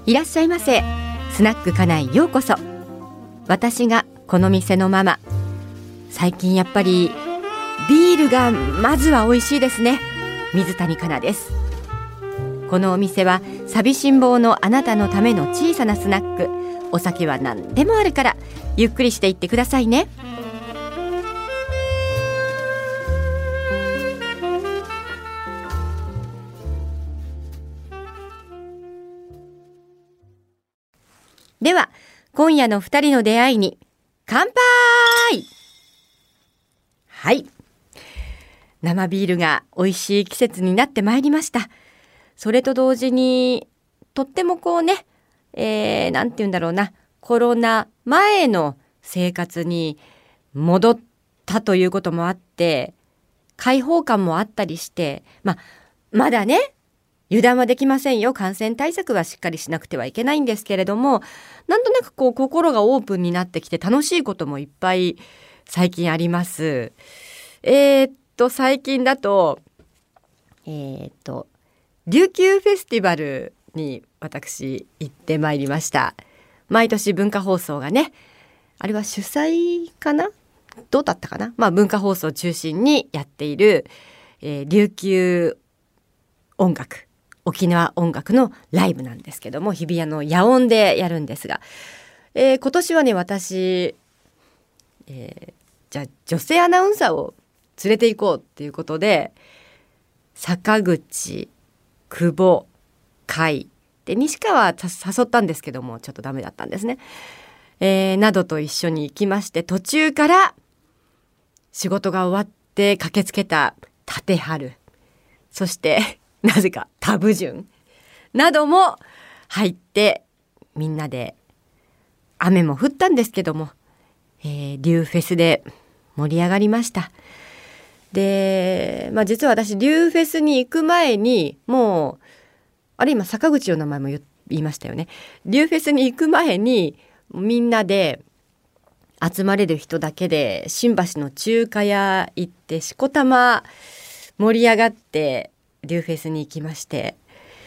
いらっしゃいませ。スナック家内ようこそ。私がこの店のママ。最近やっぱりビールがまずは美味しいですね。水谷香奈です。このお店は寂しん坊のあなたのための小さなスナック。お酒は何でもあるからゆっくりしていってくださいね。では今夜の2人の出会いに乾杯。はい、生ビールが美味しい季節になってまいりました。それと同時にとってもこうね、なんて言うんだろうな、コロナ前の生活に戻ったということもあって開放感もあったりして、まだね油断はできませんよ。感染対策はしっかりしなくてはいけないんですけれども、なんとなくこう心がオープンになってきて楽しいこともいっぱい最近あります。最近だと琉球フェスティバルに私行ってまいりました。毎年文化放送がね、あれは主催かな、どうだったかな、文化放送を中心にやっている、琉球音楽、沖縄音楽のライブなんですけども、日比谷の野音でやるんですが、今年はね私、じゃあ女性アナウンサーを連れて行こうっていうことで、坂口、久保、甲斐で西川は誘ったんですけどもちょっとダメだったんですね、などと一緒に行きまして、途中から仕事が終わって駆けつけた立春、そしてなぜかタブジュンなども入って、みんなで雨も降ったんですけども、竜フェスで盛り上がりました。で、実は私竜フェスに行く前にもう今坂口の名前も言いましたよね。竜フェスに行く前にみんなで集まれる人だけで新橋の中華屋行ってしこたま盛り上がって竜フェスに行きまして、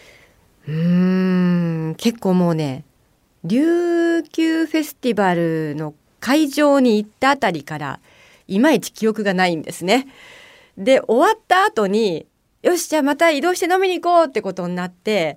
結構もうね琉球フェスティバルの会場に行ったあたりからいまいち記憶がないんですね。で終わった後によしじゃあまた移動して飲みに行こうってことになって、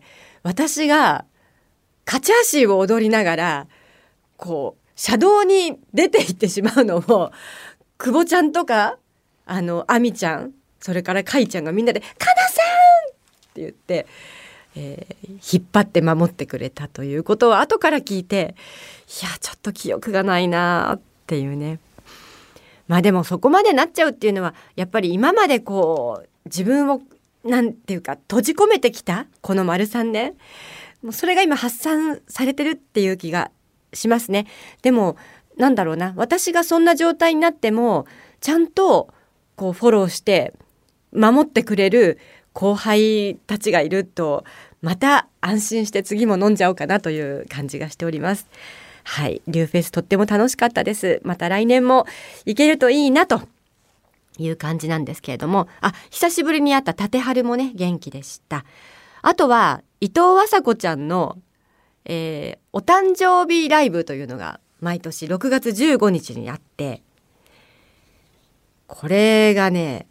私がカチャーシーを踊りながらこう車道に出て行ってしまうのを久保ちゃんとかあみちゃん、それからかいちゃんがみんなでかなさんって言って、引っ張って守ってくれたということを後から聞いて、いやちょっと記憶がないなっていうね。でもそこまでなっちゃうっていうのはやっぱり今までこう自分をなんていうか閉じ込めてきたこの丸3年、もうそれが今発散されてるっていう気がしますね。でもなんだろうな、私がそんな状態になってもちゃんとこうフォローして守ってくれる後輩たちがいると、また安心して次も飲んじゃおうかなという感じがしております。はい、竜フェスとっても楽しかったです。また来年も行けるといいなという感じなんですけれども、久しぶりに会った立春もね元気でした。あとは伊藤麻子ちゃんの、お誕生日ライブというのが毎年6月15日にあって、これがね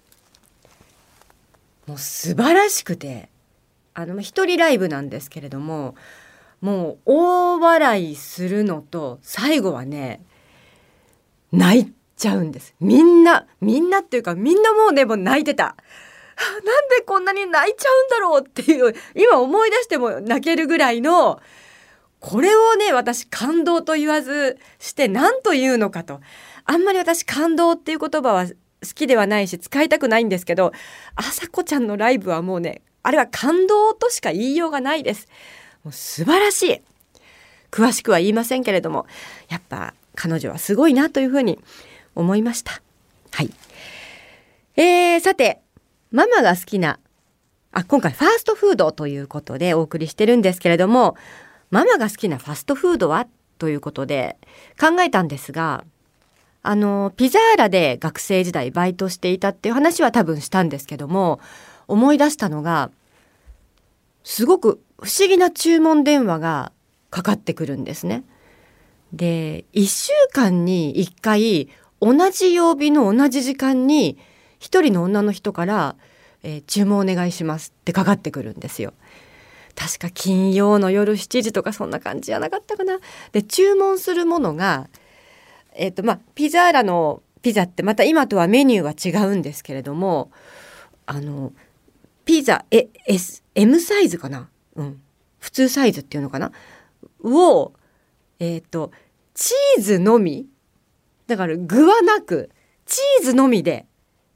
もう素晴らしくて、一人ライブなんですけれども、もう大笑いするのと最後はね泣いちゃうんです。みんなっていうかみんなもうねもう泣いてた。なんでこんなに泣いちゃうんだろうっていう、今思い出しても泣けるぐらいの、これをね私感動と言わずして何と言うのかと。あんまり私感動っていう言葉は好きではないし使いたくないんですけど、麻子ちゃんのライブはもうねあれは感動としか言いようがないです。もう素晴らしい。詳しくは言いませんけれども、やっぱ彼女はすごいなというふうに思いました。はい。さてママが好きな今回ファーストフードということでお送りしてるんですけれども、ママが好きなファストフードはということで考えたんですが、ピザーラで学生時代バイトしていたっていう話は多分したんですけども、思い出したのがすごく不思議な注文電話がかかってくるんですね。で、1週間に1回同じ曜日の同じ時間に一人の女の人から、注文お願いしますってかかってくるんですよ。確か金曜の夜7時とかそんな感じじゃなかったかな。で、注文するものが、ピザーラのピザってまた今とはメニューは違うんですけれども、ピザM サイズかな、普通サイズっていうのかなを、チーズのみだから具はなくチーズのみで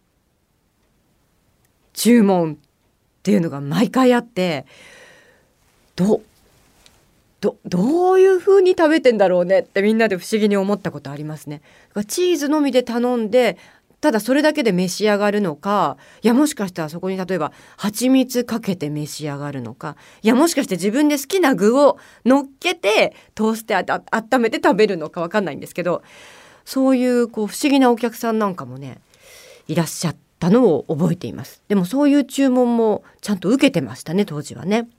注文っていうのが毎回あって、どういう風に食べてんだろうねってみんなで不思議に思ったことありますね。チーズのみで頼んでただそれだけで召し上がるのか、いやもしかしたらそこに例えば蜂蜜かけて召し上がるのか、いやもしかして自分で好きな具を乗っけてトーストで温めて食べるのか分かんないんですけど、そういう不思議なお客さんなんかもねいらっしゃったのを覚えています。でもそういう注文もちゃんと受けてましたね、当時はね。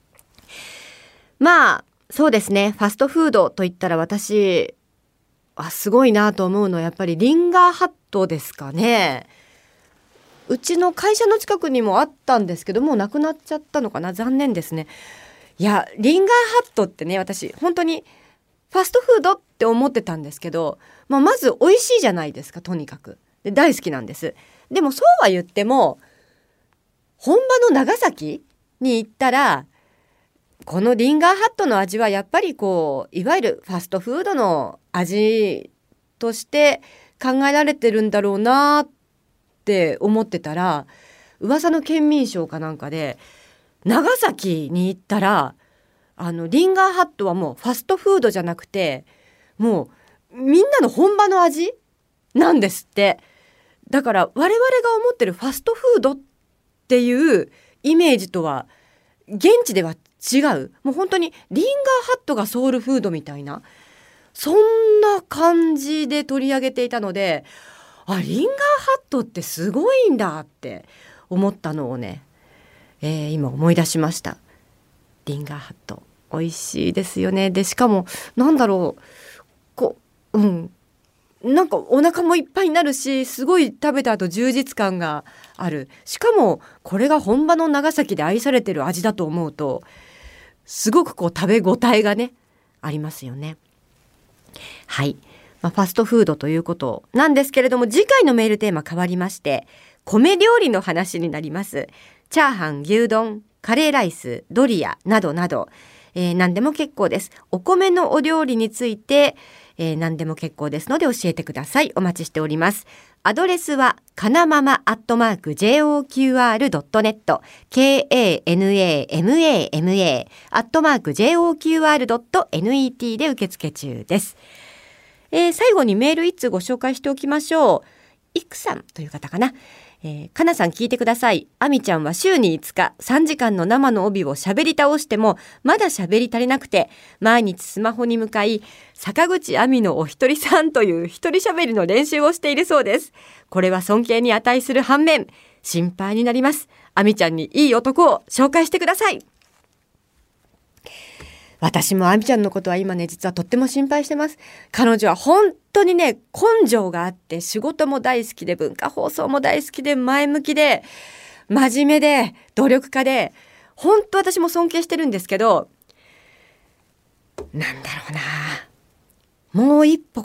まあそうですね、ファストフードといったら私すごいなと思うのはやっぱりリンガーハットですかね。うちの会社の近くにもあったんですけどもうなくなっちゃったのかな、残念ですね。いやリンガーハットってね、私本当にファストフードって思ってたんですけど、まず美味しいじゃないですか、とにかくで大好きなんです。でもそうは言っても本場の長崎に行ったらこのリンガーハットの味はやっぱりいわゆるファストフードの味として考えられてるんだろうなって思ってたら、噂の県民賞かなんかで長崎に行ったらリンガーハットはもうファストフードじゃなくてもうみんなの本場の味なんですって。だから我々が思ってるファストフードっていうイメージとは現地では違う、もう本当にリンガーハットがソウルフードみたいな、そんな感じで取り上げていたので、リンガーハットってすごいんだって思ったのをね、今思い出しました。リンガーハット美味しいですよね。でしかもなんだろう、なんかお腹もいっぱいになるし、すごい食べた後充実感がある。しかもこれが本場の長崎で愛されてる味だと思うとすごく食べ応えがねありますよね。はい、ファストフードということなんですけれども、次回のメールテーマ変わりまして米料理の話になります。チャーハン、牛丼、カレーライス、ドリアなどなど、何でも結構です。お米のお料理について何でも結構ですので教えてください。お待ちしております。アドレスはかなまま@joqr.net kanamama@joqr.net で受付中です。最後にメール1通ご紹介しておきましょう。いくさんという方かな。かなさん聞いてください。あみちゃんは週に5日3時間の生の帯を喋り倒してもまだ喋り足りなくて、毎日スマホに向かい坂口あみのお一人さんという一人喋りの練習をしているそうです。これは尊敬に値する反面心配になります。あみちゃんにいい男を紹介してください。私もあみちゃんのことは今ね実はとっても心配してます。彼女は本当にね根性があって、仕事も大好きで文化放送も大好きで前向きで真面目で努力家で、本当私も尊敬してるんですけど、なんだろうな、もう一歩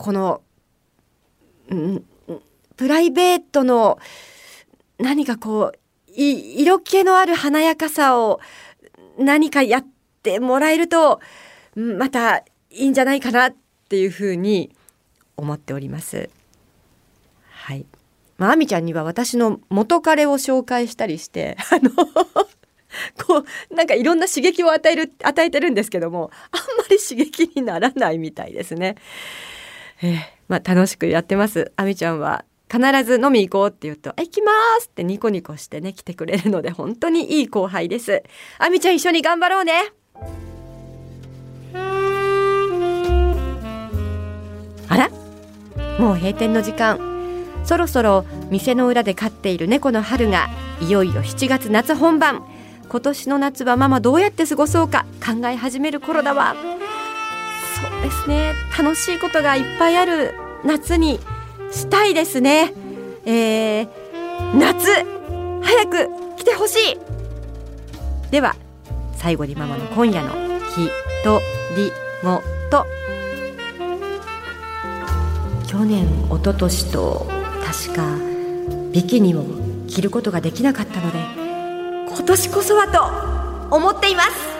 プライベートの何か色気のある華やかさを何かやってもらえるとまたいいんじゃないかなっていうふうに思っております。はい。あみちゃんには私の元彼を紹介したりしてなんかいろんな刺激を与えてるんですけども、あんまり刺激にならないみたいですね。楽しくやってます。あみちゃんは必ず飲み行こうって言うと行きますってニコニコしてね来てくれるので、本当にいい後輩です。あみちゃん一緒に頑張ろうね。あら、もう閉店の時間。そろそろ店の裏で飼っている猫の春がいよいよ7月夏本番。 今年の夏はママどうやって過ごそうか考え始める頃だわ。そうですね、楽しいことがいっぱいある夏にしたいですね。夏早く来てほしい。では最後にママの今夜のひとりごと。去年一昨年と確かビキニを着ることができなかったので、今年こそはと思っています。